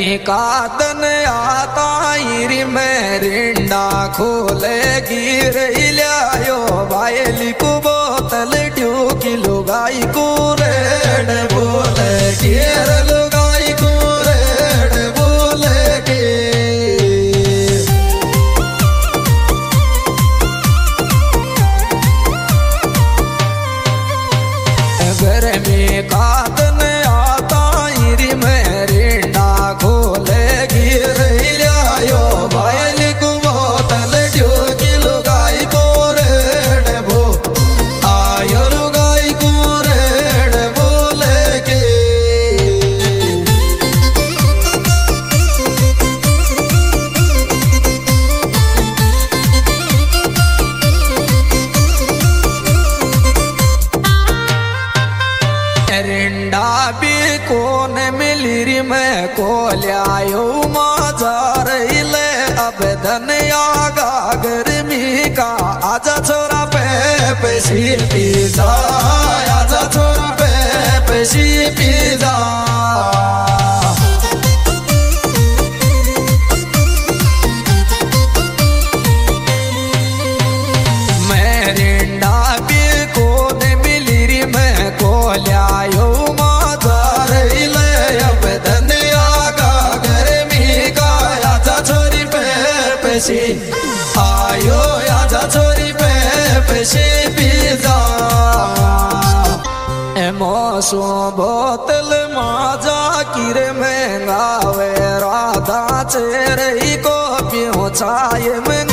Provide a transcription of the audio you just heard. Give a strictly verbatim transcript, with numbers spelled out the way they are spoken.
में कादन आता ईरी में रिंडा खोले गिर लियायो बायली को बोतल ट्यू की लुगाई को रेड बोले गिर लुगाई को रेड बोले के घर में कादन आता ईरी में रिंडा खोले गिर लियायो बायली को बोतल ट्यू की लुगाई को रेड बो आयो लुगाई को रेड बोले के रिंडा भी कोन मिली री मैं को लियायो माजार ले अब धनिया गागर मी का आजा छोरा पे पैसी पिजा आजा छोरा पे पैसी पिजा मैं रिंडा भी कोन मिली री मैं को लियायो माजार ले अब धनिया गागर मी का आजा छोरी पे पैसी आयो आजा छोरी पे पैसी पिजा मौसो बोतल माजा किरे महंगा वे राधा चेहरे को पियो चाय में